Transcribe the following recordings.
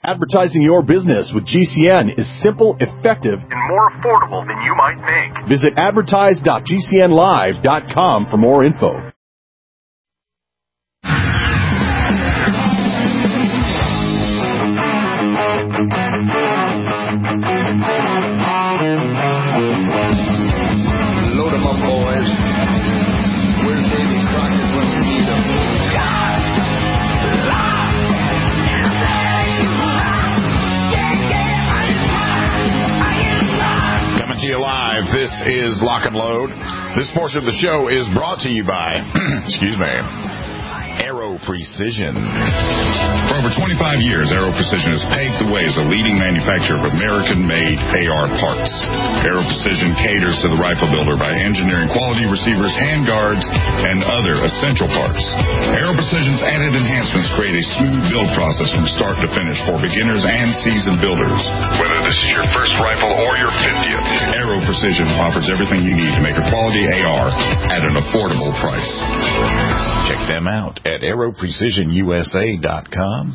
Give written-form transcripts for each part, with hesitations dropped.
Advertising your business with GCN is simple, effective, and more affordable than you might think. Visit advertise.gcnlive.com for more info. Load 'em up, boys. Where's Davy Crockett when we need him? Coming to you live, this is Lock and Load. This portion of the show is brought to you by, Aero Precision. For over 25 years, Aero Precision has paved the way as a leading manufacturer of American-made AR parts. Aero Precision caters to the rifle builder by engineering quality receivers, handguards, and other essential parts. Aero Precision's added enhancements create a smooth build process from start to finish for beginners and seasoned builders. Whether this is your first rifle or your 50th, Aero Precision offers everything you need to make a quality AR at an affordable price. Check them out at aeroprecisionusa.com.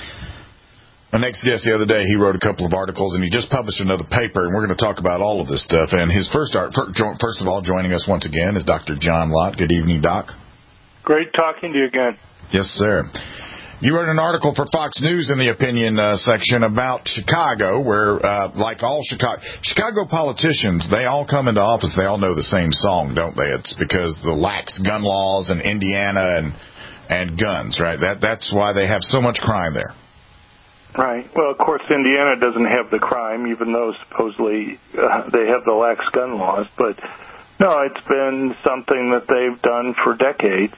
My next guest the other day, he wrote a couple of articles, and he just published another paper, and we're going to talk about all of this stuff. And his first of all, joining us once again is Dr. John Lott. Good evening, Doc. Great talking to you again. Yes, sir. You wrote an article for Fox News in the opinion section about Chicago, where, like all Chicago politicians, they all come into office, they all know the same song, don't they? It's because the lax gun laws in Indiana and guns, right? That's why they have so much crime there. Right. Well, of course, Indiana doesn't have the crime, even though supposedly they have the lax gun laws. But, no, it's been something that they've done for decades.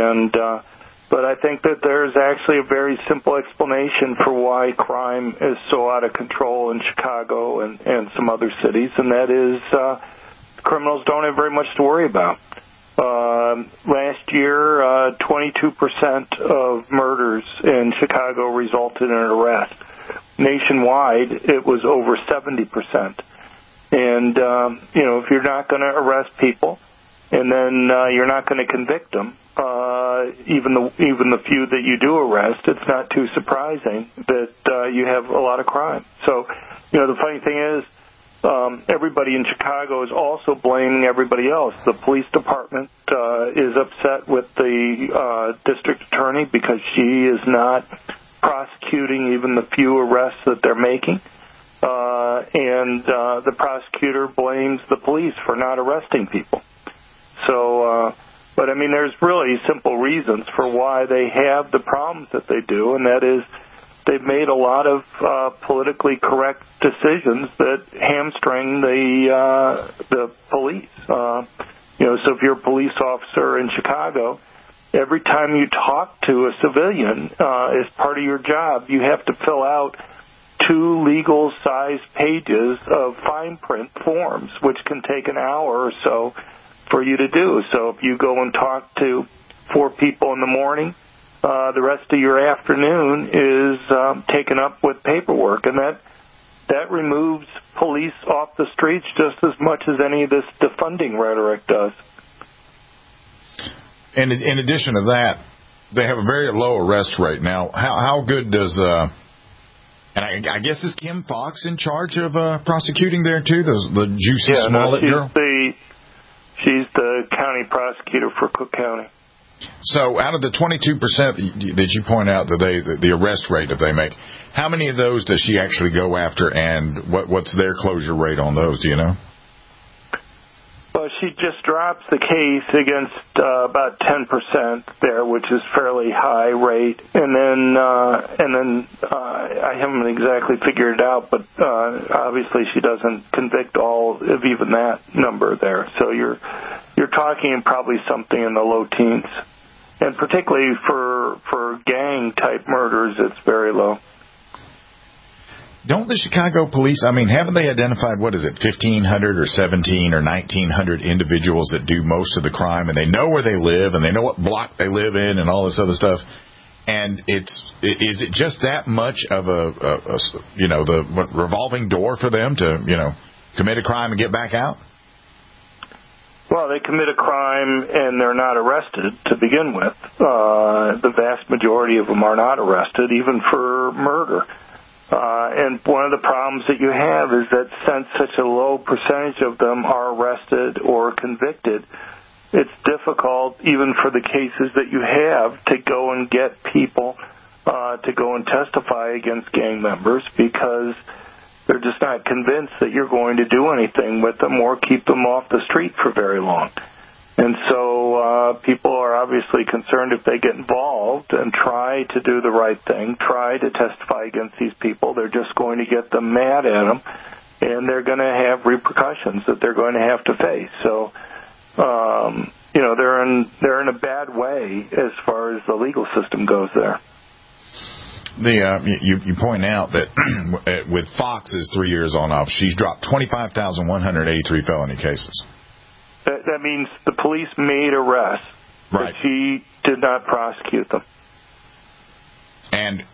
But I think that there's actually a very simple explanation for why crime is so out of control in Chicago and some other cities, and that is criminals don't have very much to worry about. Last year, 22% of murders in Chicago resulted in an arrest. Nationwide, it was over 70%. And, if you're not going to arrest people, and then you're not going to convict them, even the few that you do arrest, it's not too surprising that you have a lot of crime. So, the funny thing is, everybody in Chicago is also blaming everybody else. The police department is upset with the district attorney because she is not prosecuting even the few arrests that they're making. And the prosecutor blames the police for not arresting people. So, but I mean, there's really simple reasons for why they have the problems that they do, and that is they've made a lot of politically correct decisions that hamstring the police. So if you're a police officer in Chicago, every time you talk to a civilian as part of your job, you have to fill out 2 legal-sized pages of fine print forms, which can take an hour or so for you to do. So if you go and talk to 4 people in the morning, the rest of your afternoon is taken up with paperwork, and that removes police off the streets just as much as any of this defunding rhetoric does. And in addition to that, they have a very low arrest rate. Now, how good does and I guess is Kim Foxx in charge of prosecuting there too? The Juicy Smollett girl. She's the county prosecutor for Cook County. So out of the 22% that you point out that the arrest rate that they make, how many of those does she actually go after, and what's their closure rate on those? Do you know? Well, she just drops the case against about 10% there, which is fairly high rate, and then I haven't exactly figured it out, but obviously she doesn't convict all of even that number there. So you're talking probably something in the low teens, and particularly for gang type murders, it's very low. Don't the Chicago police, haven't they identified, 1,500 or 1,700 or 1,900 individuals that do most of the crime, and they know where they live, and they know what block they live in, and all this other stuff? And is it just that much of the revolving door for them to, commit a crime and get back out? Well, they commit a crime and they're not arrested to begin with. The vast majority of them are not arrested, even for murder. And one of the problems that you have is that since such a low percentage of them are arrested or convicted, it's difficult, even for the cases that you have, to go and get people to go and testify against gang members because they're just not convinced that you're going to do anything with them or keep them off the street for very long. And so people are obviously concerned if they get involved and try to do the right thing, try to testify against these people, they're just going to get them mad at them, and they're going to have repercussions that they're going to have to face. So, they're in a bad way as far as the legal system goes there. You point out that with Fox's 3 years on office, she's dropped 25,183 felony cases. That means the police made arrests, right, but she did not prosecute them. And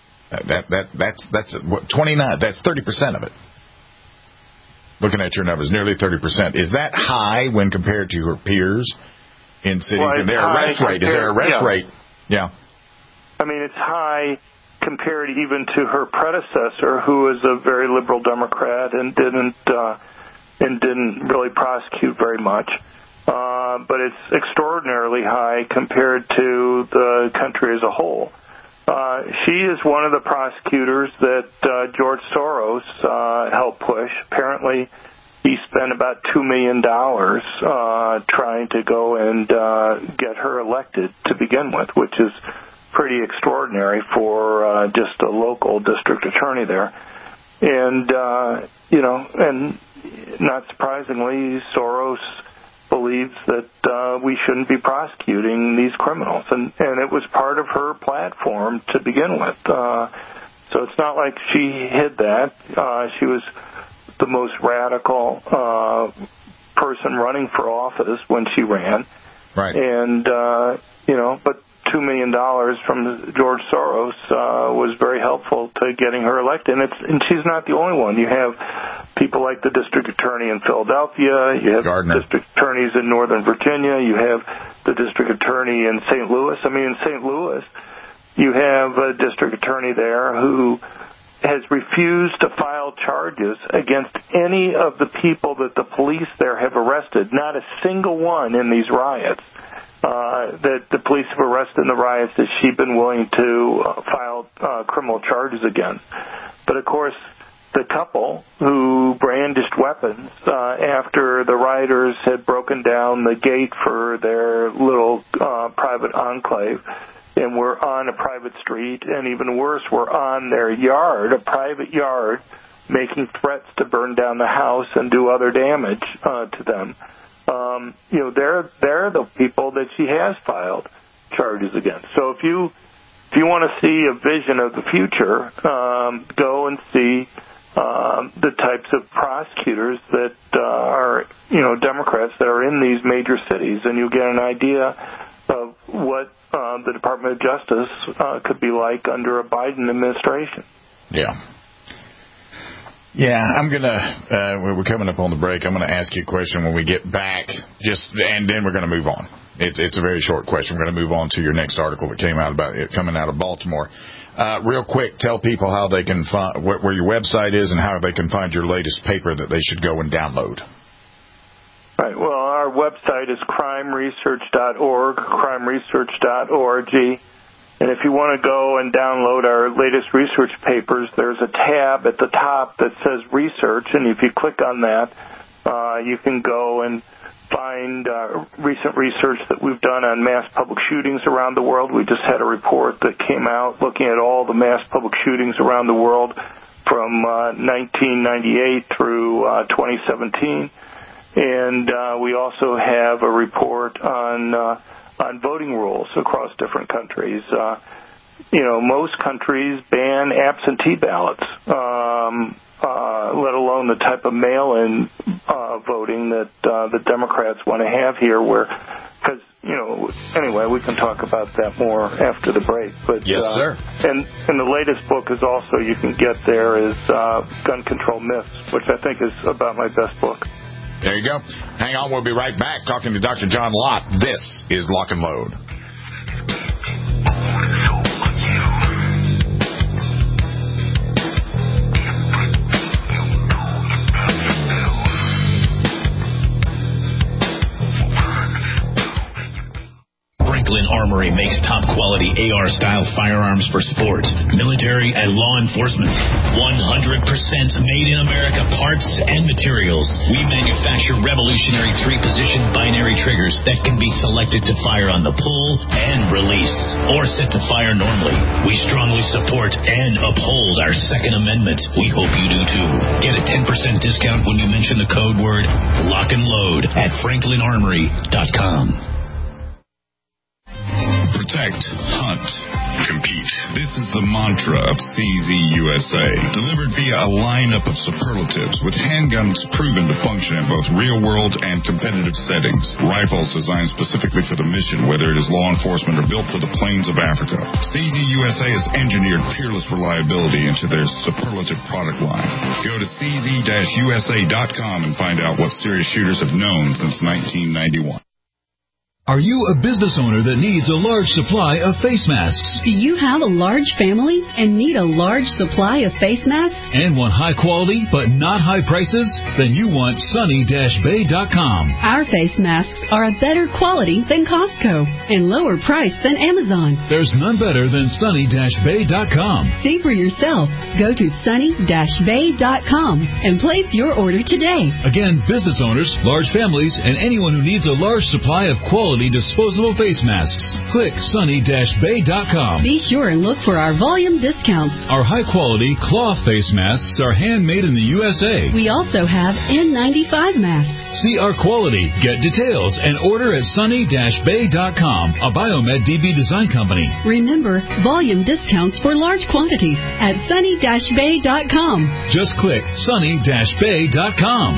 that's what 29. That's 30% of it. Looking at your numbers, nearly 30%. Is that high when compared to her peers in cities? Well, and their arrest rate? Is their arrest rate? Yeah. I mean, it's high compared even to her predecessor, who was a very liberal Democrat and didn't really prosecute very much. But it's extraordinarily high compared to the country as a whole. She is one of the prosecutors that George Soros helped push. Apparently, he spent about $2 million trying to go and get her elected to begin with, which is pretty extraordinary for just a local district attorney there. And, and not surprisingly, Soros believes that we shouldn't be prosecuting these criminals. And it was part of her platform to begin with. So it's not like she hid that. She was the most radical person running for office when she ran. Right. And, but $2 million from George Soros was very helpful to getting her elected. And she's not the only one. You have people like the district attorney in Philadelphia. You have Gardner. District attorneys in Northern Virginia. You have the district attorney in St. Louis. I mean, in St. Louis, you have a district attorney there who has refused to file charges against any of the people that the police there have arrested, not a single one in these riots. That the police have arrested in the riots that she's been willing to file criminal charges against. But, of course, the couple who brandished weapons after the rioters had broken down the gate for their little private enclave and were on a private street, and even worse, were on their yard, a private yard, making threats to burn down the house and do other damage to them. They're the people that she has filed charges against. So if you want to see a vision of the future, go and see the types of prosecutors that are, Democrats that are in these major cities, and you'll get an idea of what the Department of Justice could be like under a Biden administration. Yeah. Yeah, we're coming up on the break. I'm going to ask you a question when we get back, and then we're going to move on. It's a very short question. We're going to move on to your next article that came out about it coming out of Baltimore. Real quick, tell people how they can find, where your website is and how they can find your latest paper that they should go and download. Right. Well, our website is crimeresearch.org, crimeresearch.org. And if you want to go and download our latest research papers, there's a tab at the top that says Research, and if you click on that, you can go and find recent research that we've done on mass public shootings around the world. We just had a report that came out looking at all the mass public shootings around the world from 1998 through 2017. And we also have a report on voting rules across different countries. Most countries ban absentee ballots, let alone the type of mail-in voting that the Democrats want to have here. Anyway, we can talk about that more after the break. But yes, sir. And the latest book is also, you can get there, is Gun Control Myths, which I think is about my best book. There you go. Hang on, we'll be right back talking to Dr. John Lott. This is Lock and Load. quality AR-style firearms for sport, military, and law enforcement. 100% made in America parts and materials. We manufacture revolutionary 3-position binary triggers that can be selected to fire on the pull and release, or set to fire normally. We strongly support and uphold our Second Amendment. We hope you do too. Get a 10% discount when you mention the code word Lock and Load at FranklinArmory.com. Protect, hunt, compete. This is the mantra of CZ USA, delivered via a lineup of superlatives with handguns proven to function in both real-world and competitive settings. Rifles designed specifically for the mission, whether it is law enforcement or built for the plains of Africa. CZ USA has engineered peerless reliability into their superlative product line. Go to cz-usa.com and find out what serious shooters have known since 1991. Are you a business owner that needs a large supply of face masks? Do you have a large family and need a large supply of face masks? And want high quality but not high prices? Then you want Sunny-Bay.com. Our face masks are a better quality than Costco and lower price than Amazon. There's none better than Sunny-Bay.com. See for yourself. Go to Sunny-Bay.com and place your order today. Again, business owners, large families, and anyone who needs a large supply of quality disposable face masks. Click Sunny-Bay.com. Be sure and look for our volume discounts. Our high-quality cloth face masks are handmade in the USA. We also have N95 masks. See our quality, get details, and order at Sunny-Bay.com, a Biomed DB design company. Remember, volume discounts for large quantities at Sunny-Bay.com. Just click Sunny-Bay.com.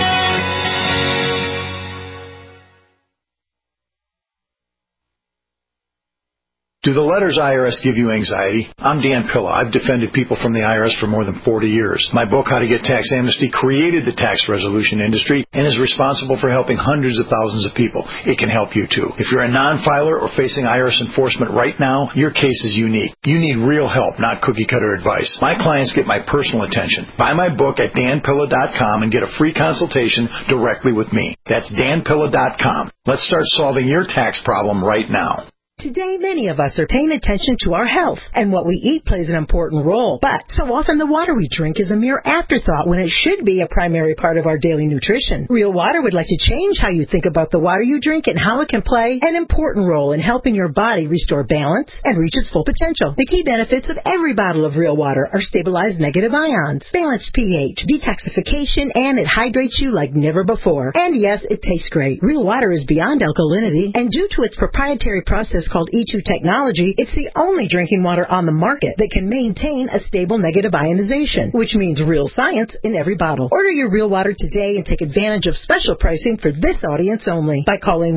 Do the letters IRS give you anxiety? I'm Dan Pilla. I've defended people from the IRS for more than 40 years. My book, How to Get Tax Amnesty, created the tax resolution industry and is responsible for helping hundreds of thousands of people. It can help you too. If you're a non-filer or facing IRS enforcement right now, your case is unique. You need real help, not cookie-cutter advice. My clients get my personal attention. Buy my book at danpilla.com and get a free consultation directly with me. That's danpilla.com. Let's start solving your tax problem right now. Today, many of us are paying attention to our health, and what we eat plays an important role. But so often the water we drink is a mere afterthought when it should be a primary part of our daily nutrition. Real Water would like to change how you think about the water you drink and how it can play an important role in helping your body restore balance and reach its full potential. The key benefits of every bottle of Real Water are stabilized negative ions, balanced pH, detoxification, and it hydrates you like never before. And yes, it tastes great. Real Water is beyond alkalinity, and due to its proprietary process called E2 technology, it's the only drinking water on the market that can maintain a stable negative ionization, which means real science in every bottle. Order your Real Water today and take advantage of special pricing for this audience only by calling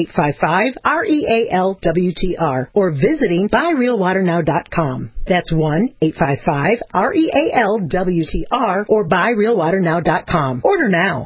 1-855-REAL-WTR or visiting buyrealwaternow.com. That's 1-855-REAL-WTR or buyrealwaternow.com. Order now.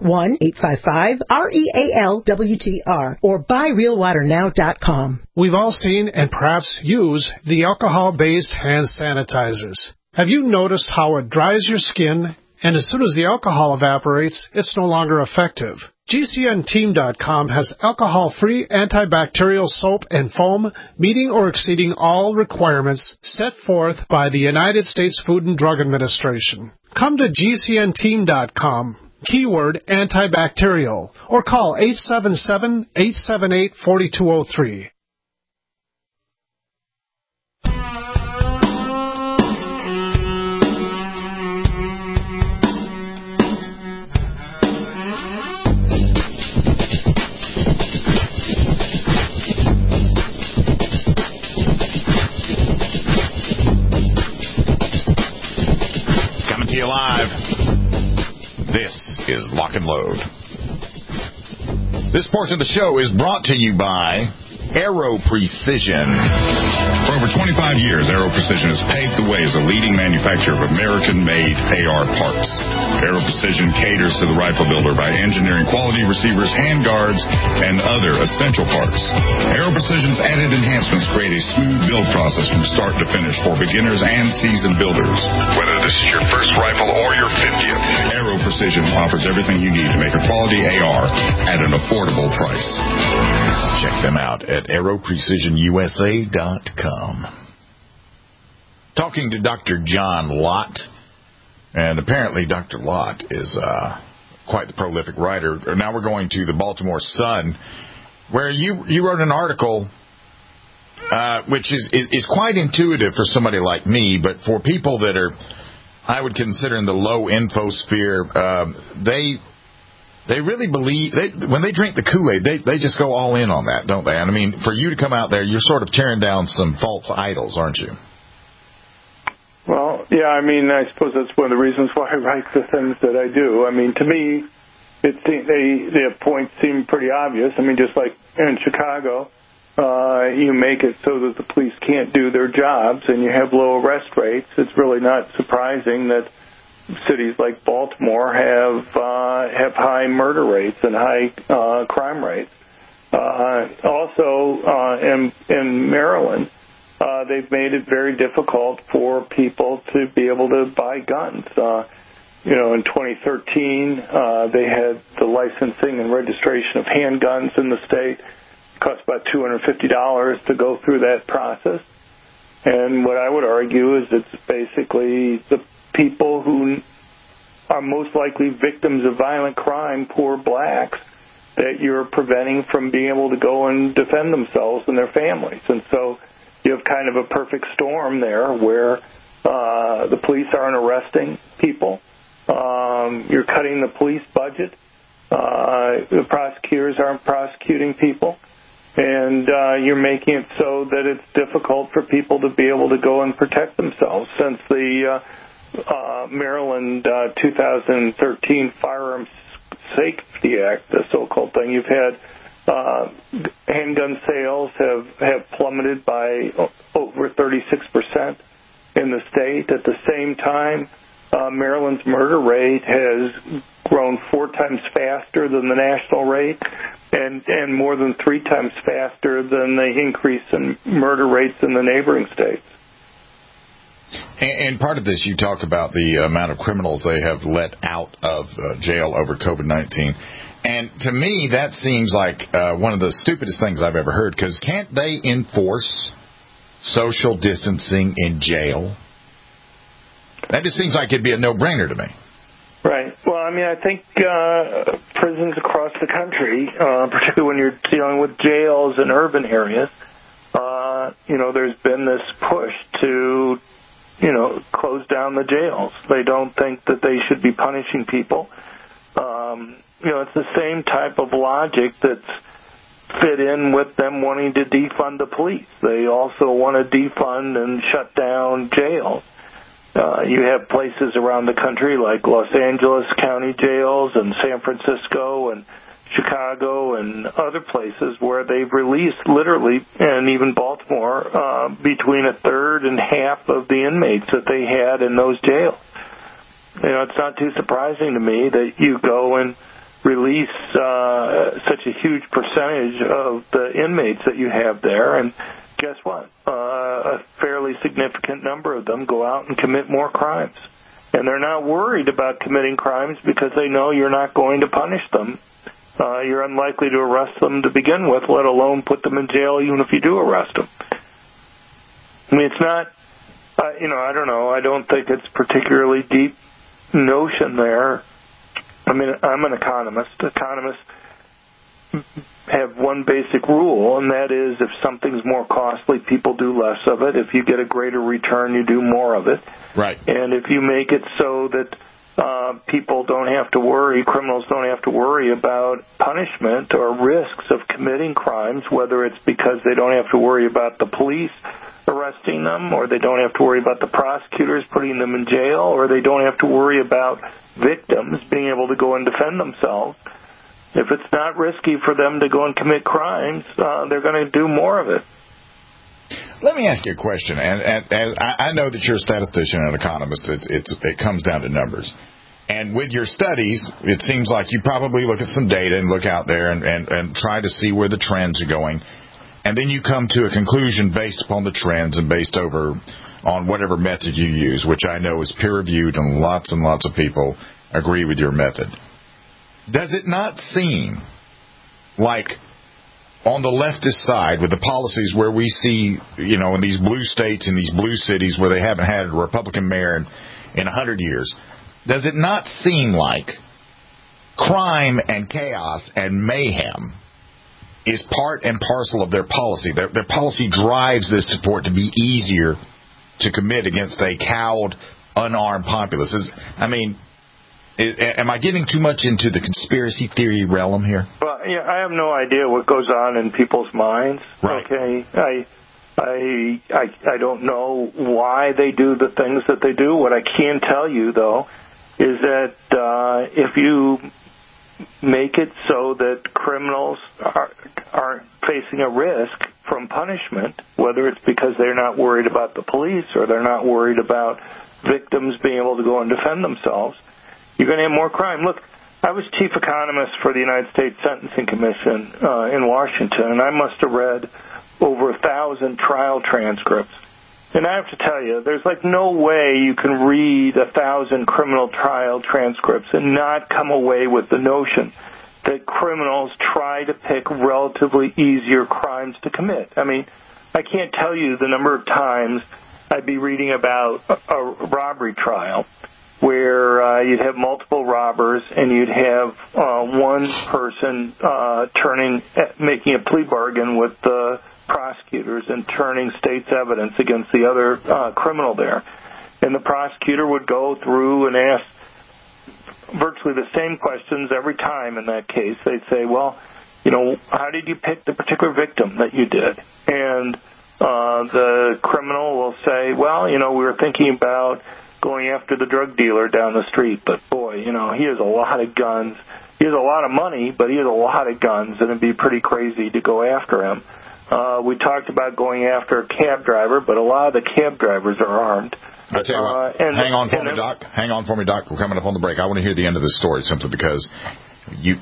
1-855-REAL-WTR or buyrealwaternow.com. We've all seen and perhaps use the alcohol-based hand sanitizers. Have you noticed how it dries your skin, and as soon as the alcohol evaporates, it's no longer effective? GCNteam.com has alcohol-free antibacterial soap and foam meeting or exceeding all requirements set forth by the United States Food and Drug Administration. Come to GCNteam.com, keyword antibacterial, or call 877-878-4203. Live. This is Lock and Load. This portion of the show is brought to you by Aero Precision. For over 25 years, Aero Precision has paved the way as a leading manufacturer of American-made AR parts. Aero Precision caters to the rifle builder by engineering quality receivers, handguards, and other essential parts. Aero Precision's added enhancements create a smooth build process from start to finish for beginners and seasoned builders. Whether this is your first rifle or your 50th, Aero Precision Precision offers everything you need to make a quality AR at an affordable price. Check them out at aeroprecisionusa.com. Talking to Dr. John Lott, and apparently Dr. Lott is quite the prolific writer. Now we're going to the Baltimore Sun, where you wrote an article which is quite intuitive for somebody like me, but for people that are, I would consider in the low info sphere, they really believe, when they drink the Kool-Aid, they just go all in on that, don't they? And I mean, for you to come out there, you're sort of tearing down some false idols, aren't you? Well, yeah, I mean, I suppose that's one of the reasons why I write the things that I do. I mean, to me, the points seem pretty obvious. I mean, just like in Chicago, you make it so that the police can't do their jobs and you have low arrest rates. It's really not surprising that cities like Baltimore have high murder rates and high crime rates. Also, in Maryland, they've made it very difficult for people to be able to buy guns. In 2013, they had the licensing and registration of handguns in the state. It cost about $250 to go through that process. And what I would argue is it's basically the people who are most likely victims of violent crime, poor blacks, that you're preventing from being able to go and defend themselves and their families. And so you have kind of a perfect storm there where the police aren't arresting people. You're cutting the police budget. The prosecutors aren't prosecuting people. And you're making it so that it's difficult for people to be able to go and protect themselves. Since the Maryland 2013 Firearms Safety Act, the so-called thing, you've had handgun sales have plummeted by over 36% in the state. At the same time, Maryland's murder rate has grown 4 times faster than the national rate and more than 3 times faster than the increase in murder rates in the neighboring states. And part of this, you talk about the amount of criminals they have let out of jail over COVID-19. And to me, that seems like one of the stupidest things I've ever heard, because can't they enforce social distancing in jail? That just seems like it'd be a no-brainer to me. Right. Well, I mean, I think prisons across the country, particularly when you're dealing with jails in urban areas, there's been this push to, close down the jails. They don't think that they should be punishing people. It's the same type of logic that's fit in with them wanting to defund the police. They also want to defund and shut down jails. You have places around the country like Los Angeles County jails and San Francisco and Chicago and other places where they've released literally, and even Baltimore, between a third and half of the inmates that they had in those jails. It's not too surprising to me that you go and release such a huge percentage of the inmates that you have there, and guess what? A fairly significant number of them go out and commit more crimes. And they're not worried about committing crimes because they know you're not going to punish them. You're unlikely to arrest them to begin with, let alone put them in jail even if you do arrest them. I mean, it's not, I don't know. I don't think it's particularly deep notion there. I mean, I'm an economist. Economists have one basic rule, and that is if something's more costly, people do less of it. If you get a greater return, you do more of it. Right. And if you make it so that people don't have to worry, criminals don't have to worry about punishment or risks of committing crimes, whether it's because they don't have to worry about the police arresting them, or they don't have to worry about the prosecutors putting them in jail, or they don't have to worry about victims being able to go and defend themselves. If it's not risky for them to go and commit crimes, they're going to do more of it. Let me ask you a question, and I know that you're a statistician and an economist. It comes down to numbers. And with your studies, it seems like you probably look at some data and look out there and try to see where the trends are going. And then you come to a conclusion based upon the trends and based on whatever method you use, which I know is peer-reviewed and lots of people agree with your method. Does it not seem like on the leftist side, with the policies where we see, in these blue states, in these blue cities where they haven't had a Republican mayor in 100 years, does it not seem like crime and chaos and mayhem is part and parcel of their policy? Their policy drives this for it to be easier to commit against a cowed, unarmed populace. Am I getting too much into the conspiracy theory realm here? Well, I have no idea what goes on in people's minds. Right. Okay, I don't know why they do the things that they do. What I can tell you, though, is that if you make it so that criminals are facing a risk from punishment, whether it's because they're not worried about the police or they're not worried about victims being able to go and defend themselves, you're going to have more crime. Look, I was chief economist for the United States Sentencing Commission in Washington, and I must have read over 1,000 trial transcripts. And I have to tell you, there's no way you can read 1,000 criminal trial transcripts and not come away with the notion that criminals try to pick relatively easier crimes to commit. I can't tell you the number of times I'd be reading about a robbery trial where you'd have multiple robbers and you'd have one person making a plea bargain with the prosecutors and turning state's evidence against the other criminal there. And the prosecutor would go through and ask virtually the same questions every time in that case. They'd say, well, how did you pick the particular victim that you did? And the criminal will say, well, we were thinking about going after the drug dealer down the street, but boy, he has a lot of guns. He has a lot of money, but he has a lot of guns, and it'd be pretty crazy to go after him. We talked about going after a cab driver, but a lot of the cab drivers are armed. I tell you what, hang on for me, Doc. Hang on for me, Doc. We're coming up on the break. I want to hear the end of this story simply because this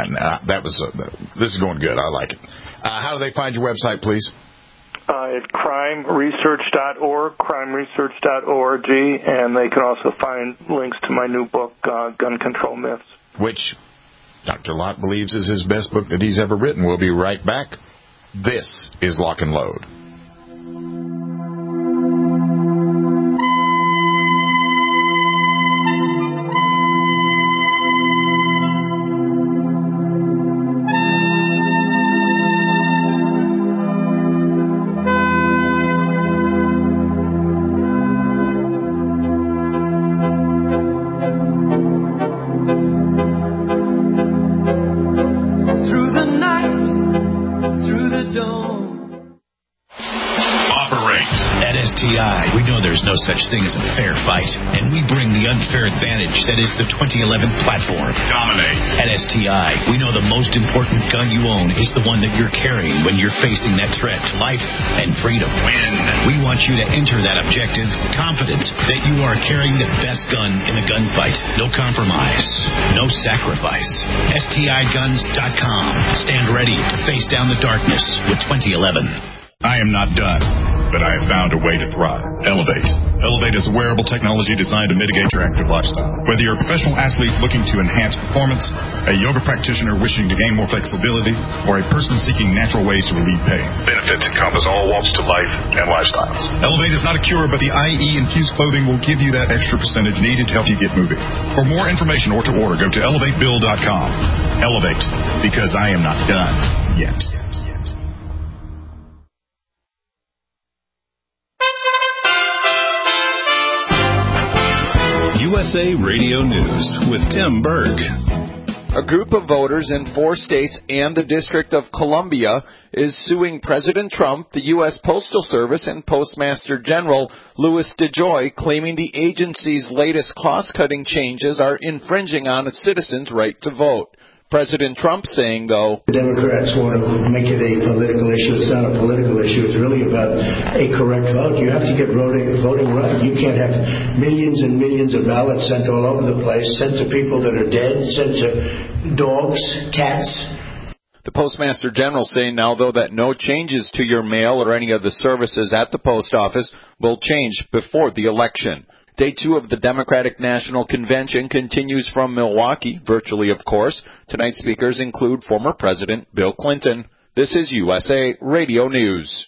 is going good. I like it. How do they find your website, please? It's crimeresearch.org, crimeresearch.org, and they can also find links to my new book, Gun Control Myths, which Dr. Lott believes is his best book that he's ever written. We'll be right back. This is Lock and Load. No such thing as a fair fight, and we bring the unfair advantage that is the 2011 platform. Dominate. At STI, we know the most important gun you own is the one that you're carrying when you're facing that threat to life and freedom. Win. We want you to enter that objective confident that you are carrying the best gun in the gunfight. No compromise, no sacrifice. STIguns.com. Stand ready to face down the darkness with 2011. I am not done, but I have found a way to thrive. Elevate. Elevate is a wearable technology designed to mitigate your active lifestyle. Whether you're a professional athlete looking to enhance performance, a yoga practitioner wishing to gain more flexibility, or a person seeking natural ways to relieve pain, benefits encompass all walks to life and lifestyles. Elevate is not a cure, but the IE-infused clothing will give you that extra percentage needed to help you get moving. For more information or to order, go to elevatebill.com. Elevate, because I am not done yet. USA Radio News with Tim Berg. A group of voters in 4 states and the District of Columbia is suing President Trump, the U.S. Postal Service, and Postmaster General Louis DeJoy, claiming the agency's latest cost-cutting changes are infringing on its citizens' right to vote. President Trump saying, though, the Democrats want to make it a political issue. It's not a political issue. It's really about a correct vote. You have to get voting right. You can't have millions and millions of ballots sent all over the place, sent to people that are dead, sent to dogs, cats. The Postmaster General saying now, though, that no changes to your mail or any of the services at the post office will change before the election. Day 2 of the Democratic National Convention continues from Milwaukee, virtually of course. Tonight's speakers include former President Bill Clinton. This is USA Radio News.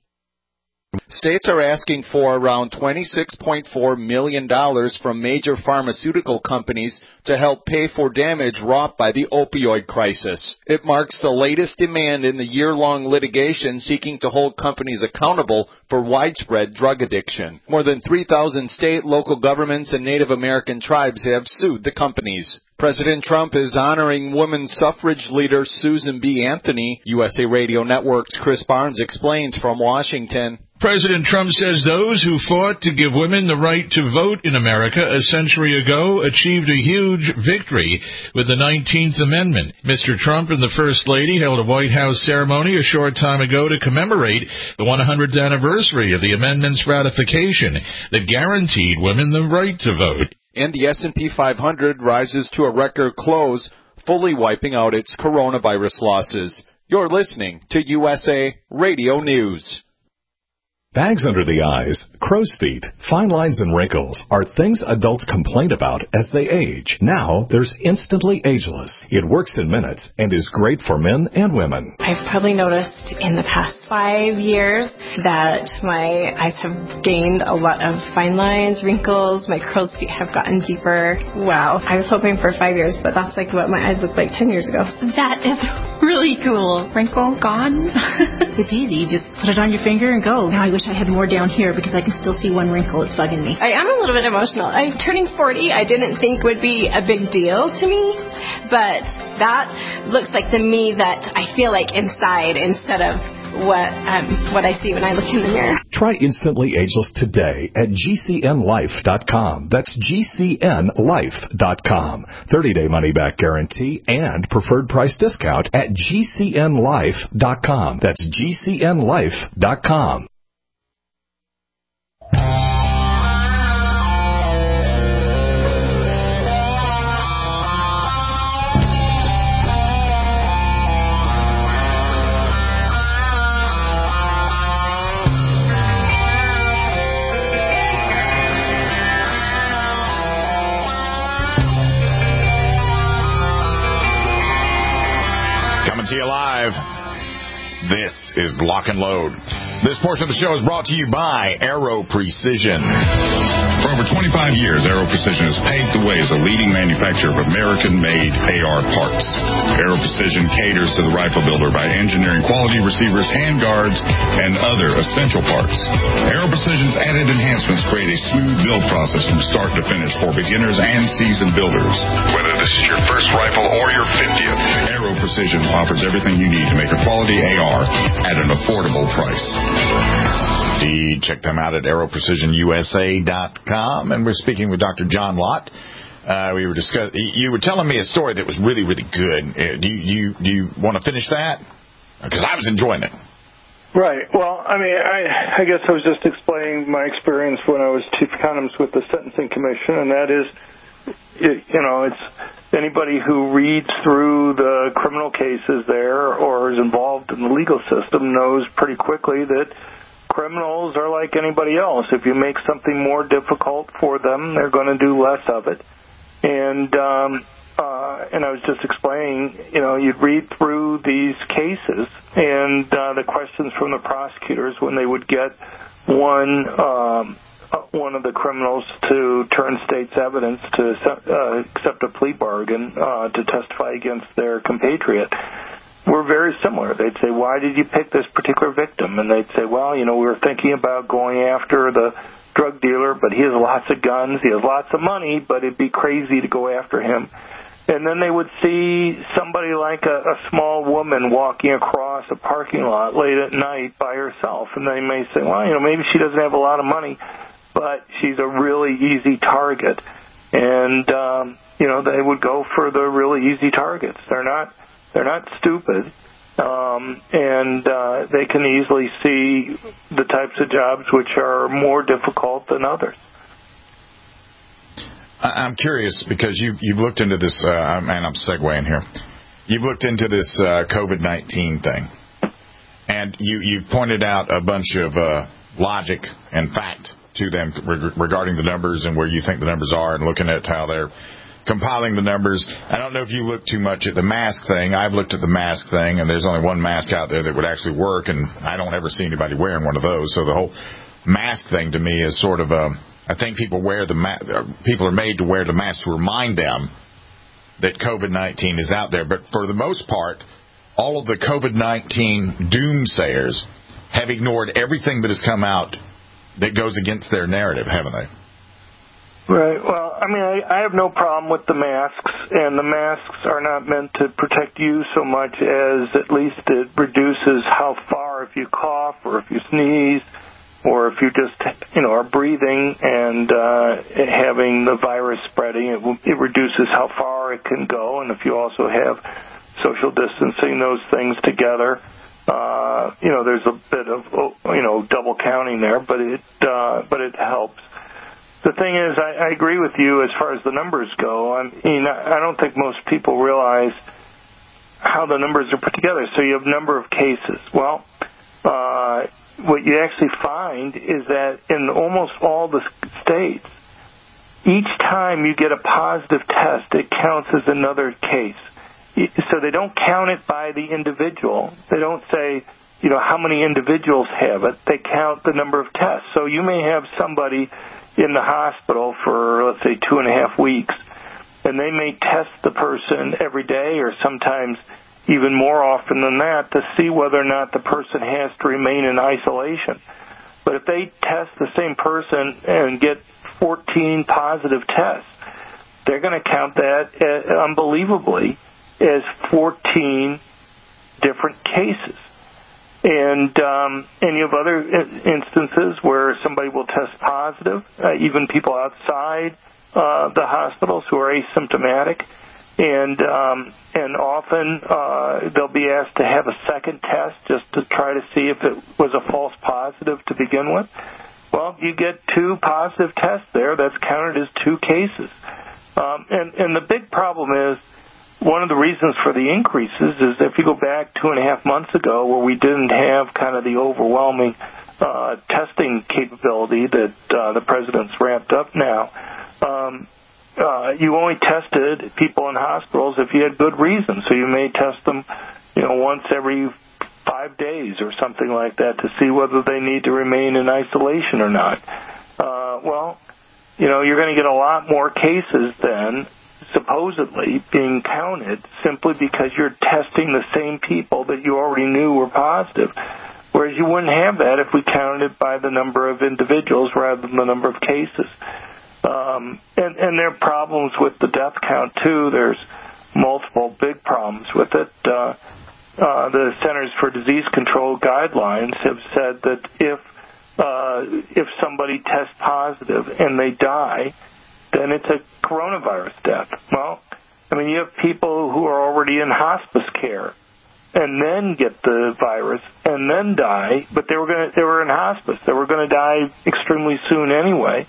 States are asking for around $26.4 million from major pharmaceutical companies to help pay for damage wrought by the opioid crisis. It marks the latest demand in the year-long litigation seeking to hold companies accountable for widespread drug addiction. More than 3,000 state, local governments, and Native American tribes have sued the companies. President Trump is honoring women's suffrage leader Susan B. Anthony. USA Radio Network's Chris Barnes explains from Washington. President Trump says those who fought to give women the right to vote in America a century ago achieved a huge victory with the 19th Amendment. Mr. Trump and the First Lady held a White House ceremony a short time ago to commemorate the 100th anniversary of the amendment's ratification that guaranteed women the right to vote. And the S&P 500 rises to a record close, fully wiping out its coronavirus losses. You're listening to USA Radio News. Bags under the eyes, crow's feet, fine lines, and wrinkles are things adults complain about as they age. Now, there's Instantly Ageless. It works in minutes and is great for men and women. I've probably noticed in the past 5 years that my eyes have gained a lot of fine lines, wrinkles, my crow's feet have gotten deeper. Wow. I was hoping for 5 years, but that's like what my eyes looked like 10 years ago. That is really cool. Wrinkle gone. It's easy. You just put it on your finger and go. Now I wish I had more down here because I can still see one wrinkle. It's bugging me. I am a little bit emotional. I'm turning 40. I didn't think would be a big deal to me, but that looks like the me that I feel like inside instead of what I see when I look in the mirror. Try Instantly Ageless today at GCNLife.com. That's GCNLife.com. 30-day money-back guarantee and preferred price discount at GCNLife.com. That's GCNLife.com. Coming to you live. This is Lock and Load. This portion of the show is brought to you by Aero Precision. For over 25 years, Aero Precision has paved the way as a leading manufacturer of American-made AR parts. Aero Precision caters to the rifle builder by engineering quality receivers, handguards, and other essential parts. Aero Precision's added enhancements create a smooth build process from start to finish for beginners and seasoned builders. Whether this is your first rifle or your 50th, Aero Precision offers everything you need to make a quality AR at an affordable price. Check them out at aeroprecisionusa.com. And we're speaking with Dr. John Lott. You were telling me a story that was really, really good. Do you want to finish that? Because I was enjoying it. Right. Well, I mean, I guess I was just explaining my experience when I was chief economist with the Sentencing Commission, and that is, it's anybody who reads through the criminal cases there or is involved in the legal system knows pretty quickly that criminals are like anybody else. If you make something more difficult for them, they're going to do less of it. And I was just explaining, you'd read through these cases and the questions from the prosecutors when they would get one of the criminals to turn state's evidence to accept a plea bargain to testify against their compatriot were very similar. They'd say, why did you pick this particular victim? And they'd say, well, we were thinking about going after the drug dealer, but he has lots of guns, he has lots of money, but it'd be crazy to go after him. And then they would see somebody like a small woman walking across a parking lot late at night by herself, and they may say, well, maybe she doesn't have a lot of money, but she's a really easy target. And, they would go for the really easy targets. They're not stupid, and they can easily see the types of jobs which are more difficult than others. I'm curious because you've looked into this, and I'm segueing here. You've looked into this COVID-19 thing, and you've pointed out a bunch of logic and fact to them regarding the numbers and where you think the numbers are and looking at how they're compiling the numbers. I don't know if you look too much at the mask thing. I've looked at the mask thing, and there's only one mask out there that would actually work, and I don't ever see anybody wearing one of those. So the whole mask thing to me is sort of I think people are made to wear the mask to remind them that COVID-19 is out there. But for the most part, all of the COVID-19 doomsayers have ignored everything that has come out that goes against their narrative, haven't they? Right. Well, I mean, I have no problem with the masks, and the masks are not meant to protect you so much as at least it reduces how far, if you cough or if you sneeze or if you just, are breathing and having the virus spreading, it reduces how far it can go. And if you also have social distancing, those things together, there's a bit of, double counting there, but it helps. The thing is, I agree with you as far as the numbers go. I mean, I don't think most people realize how the numbers are put together. So you have number of cases. Well, what you actually find is that in almost all the states, each time you get a positive test, it counts as another case. So they don't count it by the individual. They don't say, how many individuals have it. They count the number of tests. So you may have somebody in the hospital for, let's say, 2.5 weeks, and they may test the person every day or sometimes even more often than that to see whether or not the person has to remain in isolation. But if they test the same person and get 14 positive tests, they're going to count that unbelievably as 14 different cases. And you have other instances where somebody will test positive, even people outside the hospitals who are asymptomatic, and often they'll be asked to have a second test just to try to see if it was a false positive to begin with. Well, you get 2 positive tests there. That's counted as 2 cases. And the big problem is, one of the reasons for the increases is if you go back 2.5 months ago where we didn't have kind of the overwhelming testing capability that the president's ramped up now, you only tested people in hospitals if you had good reason. So you may test them, once every 5 days or something like that to see whether they need to remain in isolation or not. You're going to get a lot more cases then, supposedly being counted simply because you're testing the same people that you already knew were positive, whereas you wouldn't have that if we counted it by the number of individuals rather than the number of cases. And there are problems with the death count, too. There's multiple big problems with it. The Centers for Disease Control guidelines have said that if somebody tests positive and they die, then it's a coronavirus death. Well, I mean, you have people who are already in hospice care and then get the virus and then die, but they were in hospice. They were going to die extremely soon anyway.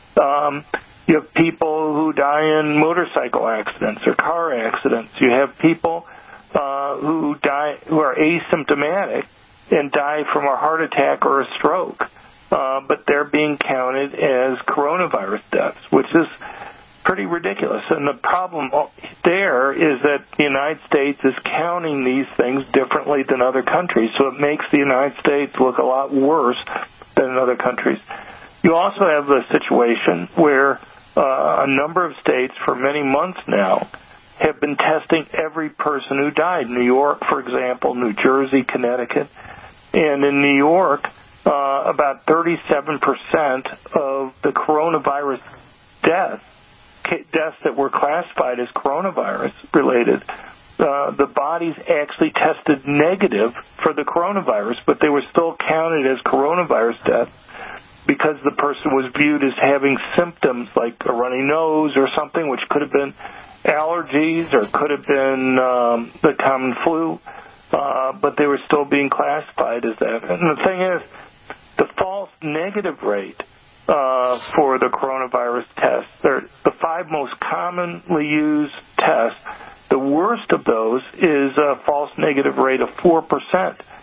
You have people who die in motorcycle accidents or car accidents. You have people who are asymptomatic and die from a heart attack or a stroke. But they're being counted as coronavirus deaths, which is pretty ridiculous. And the problem there is that the United States is counting these things differently than other countries, so it makes the United States look a lot worse than in other countries. You also have the situation where a number of states for many months now have been testing every person who died. New York, for example, New Jersey, Connecticut. And in New York, about 37% of the coronavirus deaths that were classified as coronavirus related, the bodies actually tested negative for the coronavirus, but they were still counted as coronavirus deaths because the person was viewed as having symptoms like a runny nose or something, which could have been allergies or could have been the common flu, but they were still being classified as that. And the thing is, the false negative rate for the coronavirus tests, they're the 5 most commonly used tests. The worst of those is a false negative rate of 4%.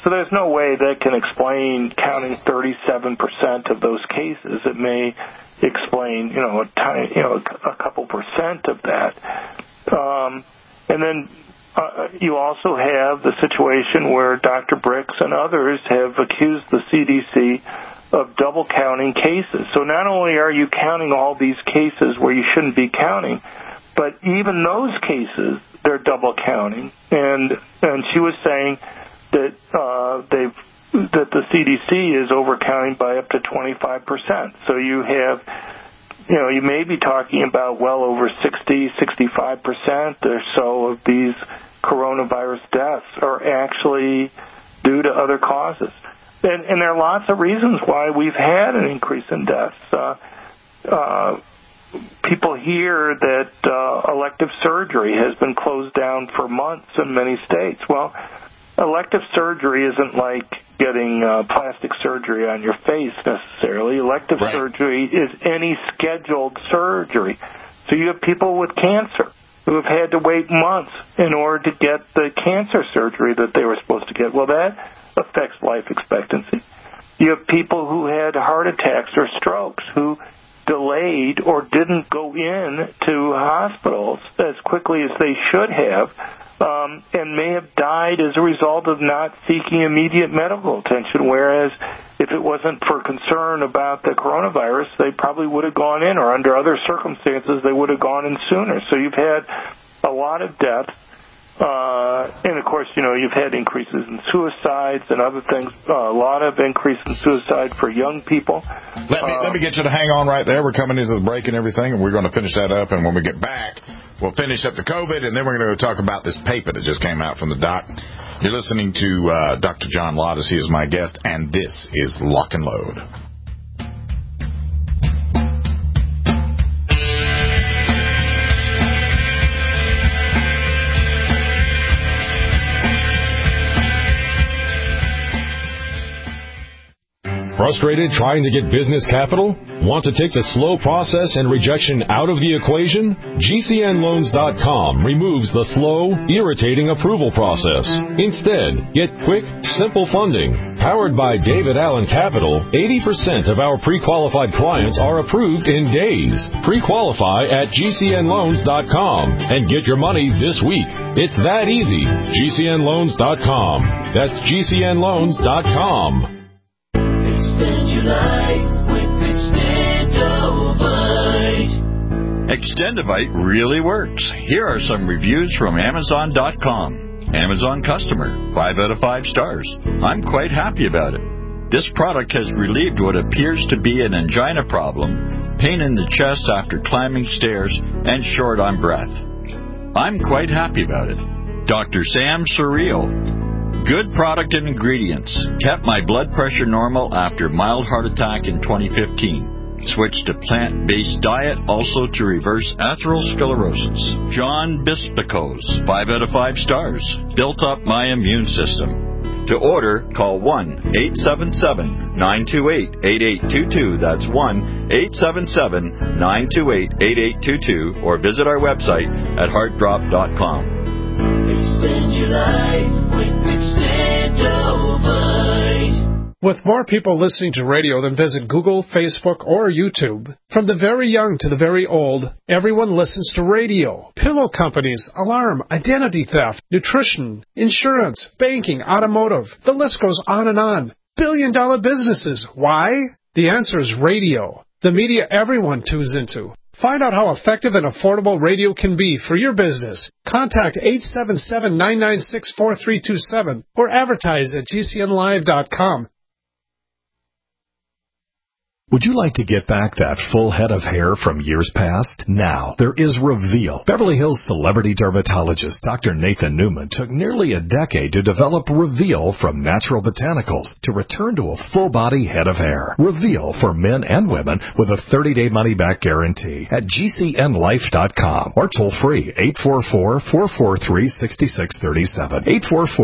So there's no way that can explain counting 37% of those cases. It may explain, a couple percent of that. And then you also have the situation where Dr. Birx and others have accused the CDC of double counting cases. So not only are you counting all these cases where you shouldn't be counting, but even those cases, they're double counting. And she was saying that that the CDC is overcounting by up to 25%. So you have, you may be talking about well over 65% or so of these coronavirus deaths are actually due to other causes. And there are lots of reasons why we've had an increase in deaths. People hear that elective surgery has been closed down for months in many states. Well, elective surgery isn't like getting plastic surgery on your face necessarily. Elective surgery is any scheduled surgery. So you have people with cancer who have had to wait months in order to get the cancer surgery that they were supposed to get. Well, that affects life expectancy. You have people who had heart attacks or strokes who delayed or didn't go in to hospitals as quickly as they should have, and may have died as a result of not seeking immediate medical attention, whereas if it wasn't for concern about the coronavirus, they probably would have gone in, or under other circumstances, they would have gone in sooner. So you've had a lot of deaths, and of course, you've had increases in suicides and other things, a lot of increase in suicide for young people. Let me get you to hang on right there. We're coming into the break and everything, and we're going to finish that up, and when we get back, we'll finish up the COVID, and then we're going to talk about this paper that just came out from the doc. You're listening to Dr. John Lott, as he is my guest, and this is Lock and Load. Frustrated trying to get business capital? Want to take the slow process and rejection out of the equation? GCNLoans.com removes the slow, irritating approval process. Instead, get quick, simple funding. Powered by David Allen Capital, 80% of our pre-qualified clients are approved in days. Pre-qualify at GCNLoans.com and get your money this week. It's that easy. GCNLoans.com. That's GCNLoans.com. Extend your life with Extendovite. Extendovite really works. Here are some reviews from Amazon.com. Amazon customer, 5 out of 5 stars. I'm quite happy about it. This product has relieved what appears to be an angina problem, pain in the chest after climbing stairs, and short on breath. I'm quite happy about it. Dr. Sam Surreal. Good product and ingredients. Kept my blood pressure normal after mild heart attack in 2015. Switched to plant-based diet, also to reverse atherosclerosis. John Bispicos, 5 out of 5 stars. Built up my immune system. To order, call 1-877-928-8822. That's 1-877-928-8822. Or visit our website at heartdrop.com. Extend your life with Extendovite. With more people listening to radio than visit Google, Facebook, or YouTube, from the very young to the very old, everyone listens to radio. Pillow companies, alarm, identity theft, nutrition, insurance, banking, automotive. The list goes on and on. Billion-dollar businesses. Why? The answer is radio. The media everyone tunes into. Find out how effective and affordable radio can be for your business. Contact 877-996-4327 or advertise at GCNLive.com. Would you like to get back that full head of hair from years past? Now, there is Reveal. Beverly Hills celebrity dermatologist Dr. Nathan Newman took nearly a decade to develop Reveal from natural botanicals to return to a full-body head of hair. Reveal for men and women with a 30-day money-back guarantee at GCNLife.com or toll-free 844-443-6637.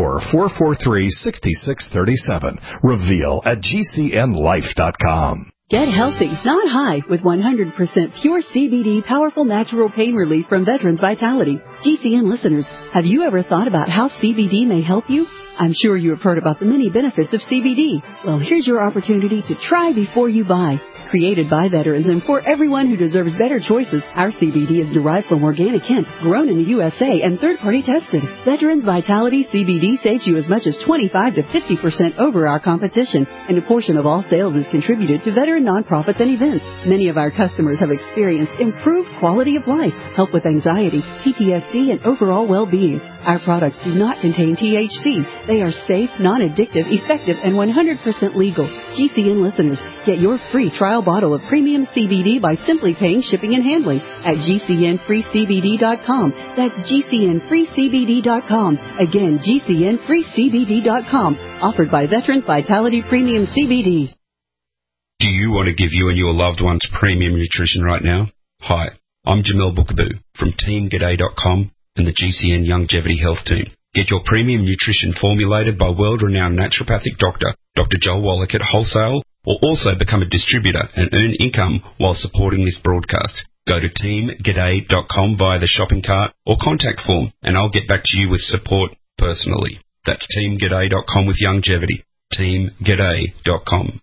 844-443-6637. Reveal at GCNLife.com. Get healthy, not high, with 100% pure CBD powerful natural pain relief from Veterans Vitality. GCN listeners, have you ever thought about how CBD may help you? I'm sure you have heard about the many benefits of CBD. Well, here's your opportunity to try before you buy. Created by veterans and for everyone who deserves better choices, our CBD is derived from organic hemp, grown in the USA, and third-party tested. Veterans Vitality CBD saves you as much as 25 to 50% over our competition, and a portion of all sales is contributed to veteran nonprofits and events. Many of our customers have experienced improved quality of life, help with anxiety, PTSD, and overall well-being. Our products do not contain THC. They are safe, non-addictive, effective, and 100% legal. GCN listeners, get your free trial bottle of premium CBD by simply paying shipping and handling at GCNFreeCBD.com. That's GCNFreeCBD.com. Again, GCNFreeCBD.com. Offered by Veterans Vitality Premium CBD. Do you want to give you and your loved ones premium nutrition right now? Hi, I'm Jamel Bookaboo from TeamGaday.com and the GCN Longevity Health Team. Get your premium nutrition formulated by world-renowned naturopathic doctor, Dr. Joel Wallach at Wholesale, or also become a distributor and earn income while supporting this broadcast. Go to TeamGaday.com via the shopping cart or contact form, and I'll get back to you with support personally. That's TeamGaday.com with longevity. TeamGaday.com.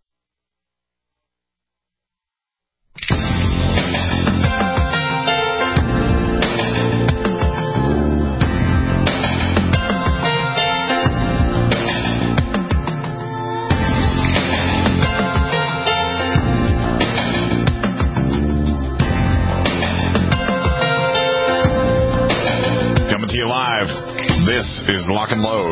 To you live. This is Lock and Load.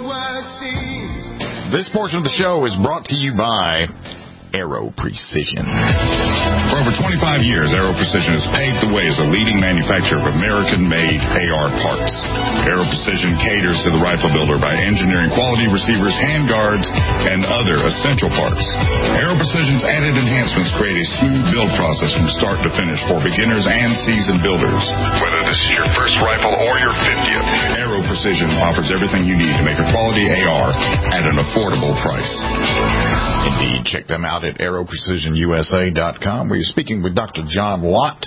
This portion of the show is brought to you by Aero Precision. For over 25 years, Aero Precision has paved the way as a leading manufacturer of American-made AR parts. Aero Precision caters to the rifle builder by engineering quality receivers, handguards, and other essential parts. Aero Precision's added enhancements create a smooth build process from start to finish for beginners and seasoned builders. Whether this is your first rifle or your 50th, Aero Precision offers everything you need to make a quality AR at an affordable price. Indeed, check them out at AeroPrecisionUSA.com. We're speaking with Dr. John Lott.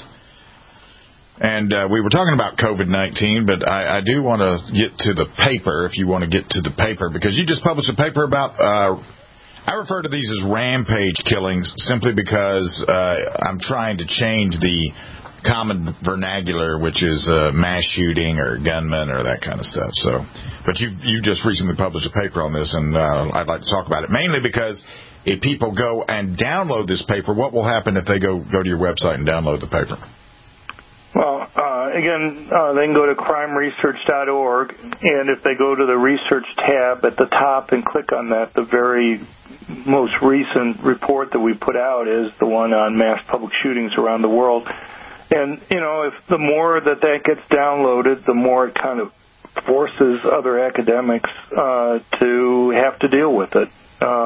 And we were talking about COVID-19, but I do want to get to the paper, if you want to get to the paper, because you just published a paper about, I refer to these as rampage killings simply because I'm trying to change the common vernacular, which is mass shooting or gunman or that kind of stuff. So, but you just recently published a paper on this, and I'd like to talk about it, mainly because if people go and download this paper, what will happen if they go to your website and download the paper? Well, again, they can go to crimeresearch.org, and if they go to the research tab at the top and click on that, the very most recent report that we put out is the one on mass public shootings around the world. And, you know, if the more that gets downloaded, the more it kind of forces other academics to have to deal with it.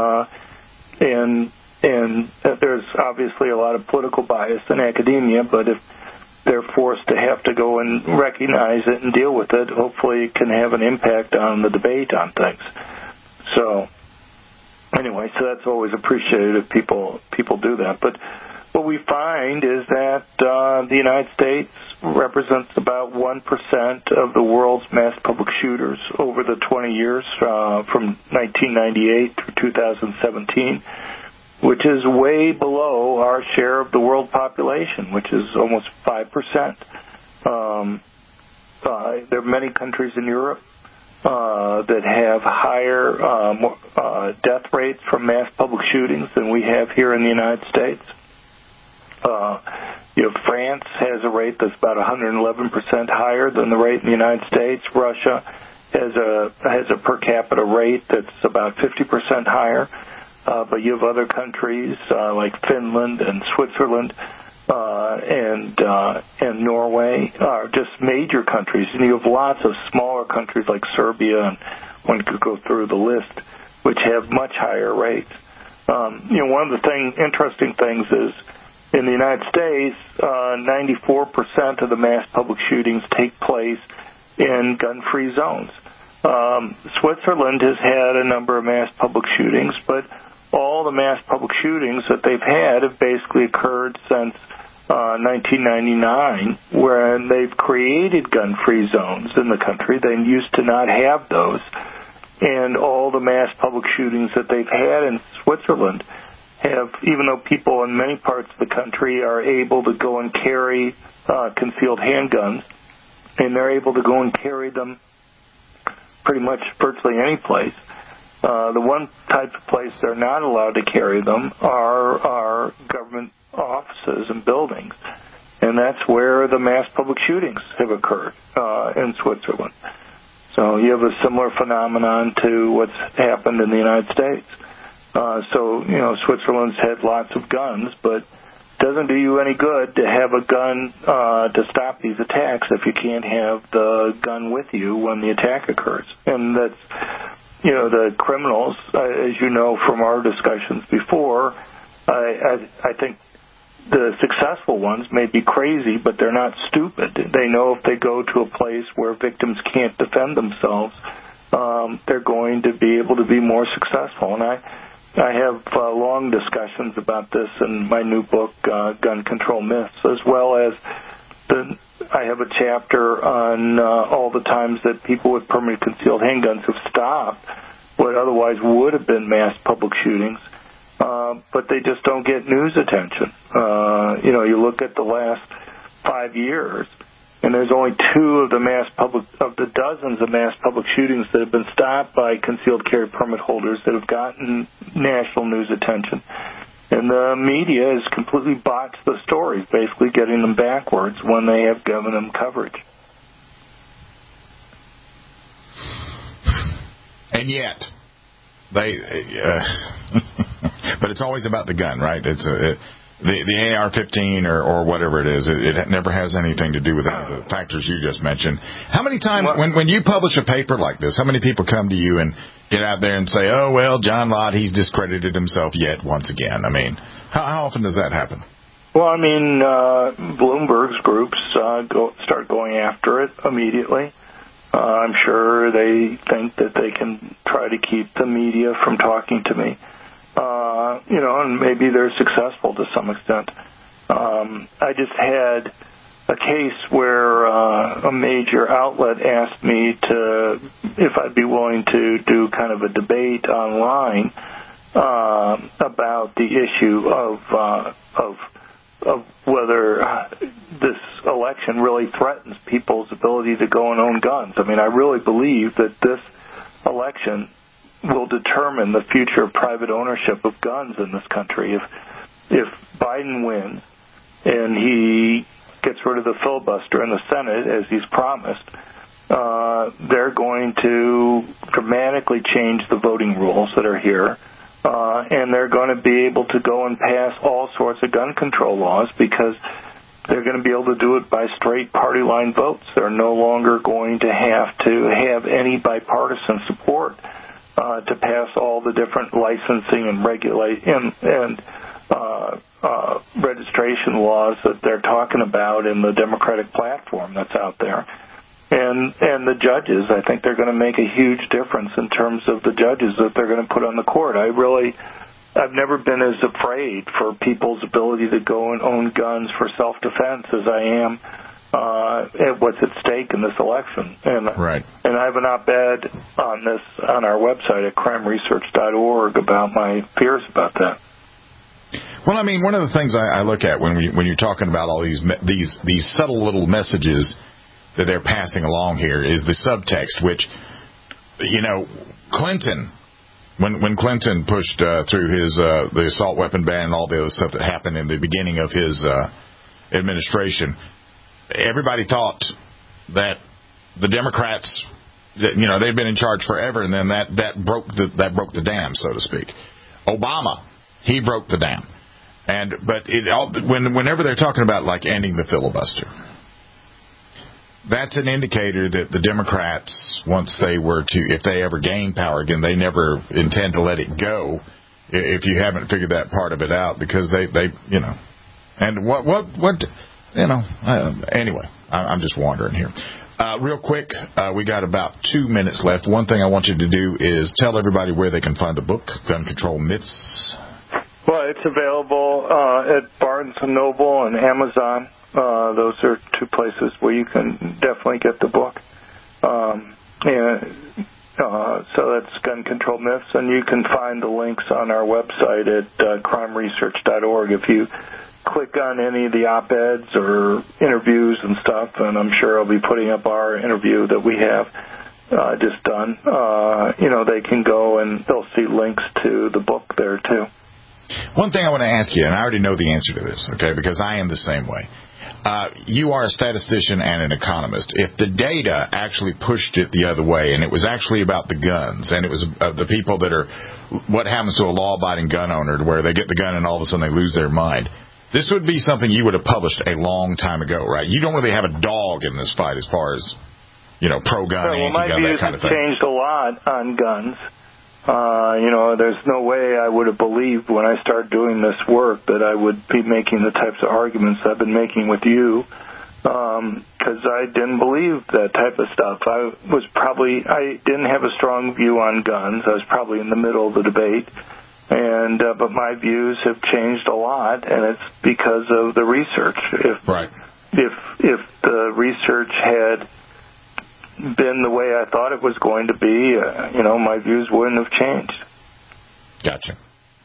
And there's obviously a lot of political bias in academia, but if they're forced to have to go and recognize it and deal with it, hopefully it can have an impact on the debate on things. So, anyway, so that's always appreciated if people do that. But what we find is that the United States represents about 1% of the world's mass public shooters over the 20 years from 1998 through 2017, which is way below our share of the world population, which is almost 5%. There are many countries in Europe that have higher death rates from mass public shootings than we have here in the United States. France has a rate that's about 111% higher than the rate in the United States. Russia has a per capita rate that's about 50% higher. But you have other countries like Finland and Switzerland and Norway are just major countries, and you have lots of smaller countries like Serbia, and one could go through the list, which have much higher rates. One of the interesting things is in the United States, 94% of the mass public shootings take place in gun-free zones. Switzerland has had a number of mass public shootings, but all the mass public shootings that they've had have basically occurred since 1999, when they've created gun-free zones in the country. They used to not have those. And all the mass public shootings that they've had in Switzerland have, even though people in many parts of the country are able to go and carry concealed handguns, and they're able to go and carry them pretty much virtually any place. The one type of place they're not allowed to carry them are government offices and buildings. And that's where the mass public shootings have occurred in Switzerland. So you have a similar phenomenon to what's happened in the United States. Switzerland's had lots of guns, but it doesn't do you any good to have a gun to stop these attacks if you can't have the gun with you when the attack occurs. And that's, the criminals, as you know from our discussions before, I think the successful ones may be crazy, but they're not stupid. They know if they go to a place where victims can't defend themselves, they're going to be able to be more successful. And I have long discussions about this in my new book, Gun Control Myths, as well as I have a chapter on all the times that people with permanent concealed handguns have stopped what otherwise would have been mass public shootings, but they just don't get news attention. You look at the last 5 years, and there's only 2 of the dozens of mass public shootings that have been stopped by concealed carry permit holders that have gotten national news attention. And the media has completely botched the stories, basically getting them backwards when they have given them coverage. And yet, but it's always about the gun, right? It's the AR-15 or whatever it is. It never has anything to do with any of the factors you just mentioned. How many times, when you publish a paper like this, how many people come to you and get out there and say, oh, well, John Lott, he's discredited himself yet once again? I mean, how often does that happen? Well, I mean, Bloomberg's groups start going after it immediately. I'm sure they think that they can try to keep the media from talking to me. And maybe they're successful to some extent. I just had a case where a major outlet asked me if I'd be willing to do kind of a debate online about the issue of whether this election really threatens people's ability to go and own guns. I mean, I really believe that this election will determine the future of private ownership of guns in this country. If Biden wins and he gets rid of the filibuster in the Senate, as he's promised, they're going to dramatically change the voting rules that are here, and they're going to be able to go and pass all sorts of gun control laws because they're going to be able to do it by straight party line votes. They're no longer going to have any bipartisan support to pass all the different licensing and registration laws that they're talking about in the Democratic platform that's out there. And the judges, I think they're going to make a huge difference in terms of the judges that they're going to put on the court. I've never been as afraid for people's ability to go and own guns for self-defense as I am at what's at stake in this election. Right. And I have an op-ed on this on our website at crimeresearch.org about my fears about that. Well, I mean, one of the things I look at when you're talking about all these subtle little messages that they're passing along here is the subtext, which, Clinton, when Clinton pushed through the assault weapon ban and all the other stuff that happened in the beginning of his administration, everybody thought that the Democrats, they'd been in charge forever, and then that broke the dam, so to speak. Obama, he broke the dam, but whenever they're talking about like ending the filibuster, that's an indicator that the Democrats, if they ever gain power again, they never intend to let it go. If you haven't figured that part of it out, because they and anyway, I'm just wandering here. Real quick, we got about 2 minutes left. One thing I want you to do is tell everybody where they can find the book, Gun Control Myths. Well, it's available at Barnes & Noble and Amazon. Those are 2 places where you can definitely get the book. So that's Gun Control Myths, and you can find the links on our website at crimeresearch.org. If you click on any of the op-eds or interviews and stuff, and I'm sure I'll be putting up our interview that we have just done, they can go and they'll see links to the book there, too. One thing I want to ask you, and I already know the answer to this, okay, because I am the same way. You are a statistician and an economist. If the data actually pushed it the other way, and it was actually about the guns, and it was the people that are, what happens to a law-abiding gun owner where they get the gun and all of a sudden they lose their mind, this would be something you would have published a long time ago, right? You don't really have a dog in this fight as far as, pro-gun, anti-gun, that kind of thing. My views have changed a lot on guns. There's no way I would have believed when I started doing this work that I would be making the types of arguments I've been making with you, because I didn't believe that type of stuff. I didn't have a strong view on guns. I was probably in the middle of the debate, but my views have changed a lot, and it's because of the research. If the research had been the way I thought it was going to be, my views wouldn't have changed. Gotcha.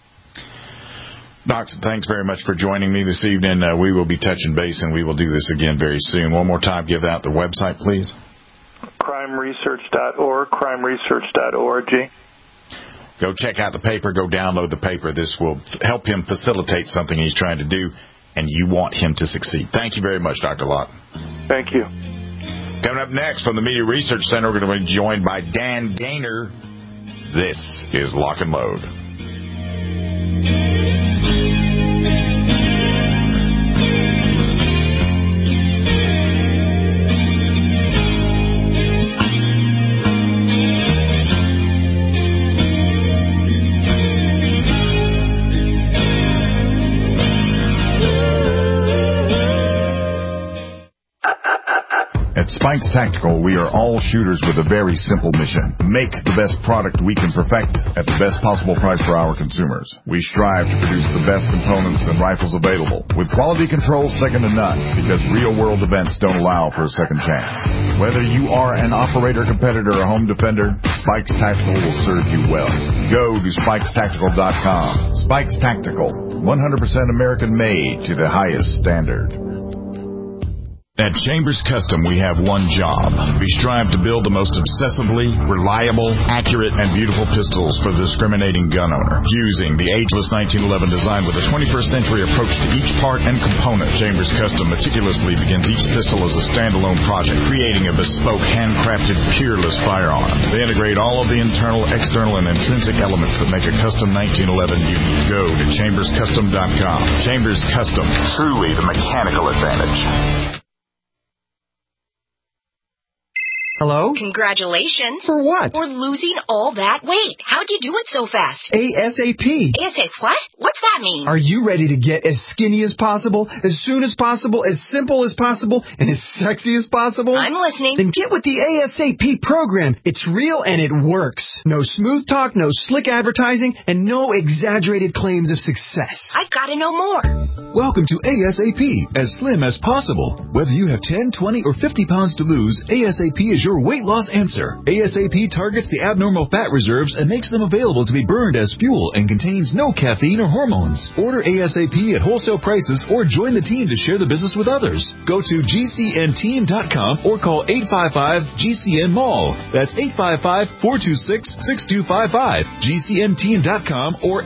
Doc, thanks very much for joining me this evening. We will be touching base, and we will do this again very soon. One more time, give out the website, please. crimeresearch.org, crimeresearch.org. Go check out the paper. Go download the paper. This will help him facilitate something he's trying to do, and you want him to succeed. Thank you very much, Dr. Lott. Thank you. Coming up next from the Media Research Center, we're going to be joined by Dan Gaynor. This is Lock and Load. At Spikes Tactical, we are all shooters with a very simple mission. Make the best product we can perfect at the best possible price for our consumers. We strive to produce the best components and rifles available, with quality control second to none, because real-world events don't allow for a second chance. Whether you are an operator, competitor, or home defender, Spikes Tactical will serve you well. Go to SpikesTactical.com. Spikes Tactical, 100% American-made to the highest standard. At Chambers Custom, we have one job. We strive to build the most obsessively reliable, accurate, and beautiful pistols for the discriminating gun owner. Fusing the ageless 1911 design with a 21st century approach to each part and component, Chambers Custom meticulously begins each pistol as a standalone project, creating a bespoke, handcrafted, peerless firearm. They integrate all of the internal, external, and intrinsic elements that make a custom 1911 unique. Go to chamberscustom.com. Chambers Custom, truly the mechanical advantage. Hello? Congratulations. For what? For losing all that weight. How'd you do it so fast? ASAP. ASAP what? What's that mean? Are you ready to get as skinny as possible, as soon as possible, as simple as possible, and as sexy as possible? I'm listening. Then get with the ASAP program. It's real and it works. No smooth talk, no slick advertising, and no exaggerated claims of success. I've got to know more. Welcome to ASAP, as slim as possible. Whether you have 10, 20, or 50 pounds to lose, ASAP is your weight loss answer. ASAP targets the abnormal fat reserves and makes them available to be burned as fuel and contains no caffeine or hormones. Order ASAP at wholesale prices or join the team to share the business with others. Go to GCNteam.com or call 855-GCN-MALL. That's 855-426-6255. GCNteam.com or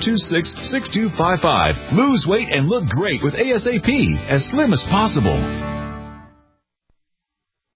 855-426-6255. Lose weight and look great with ASAP, as slim as possible.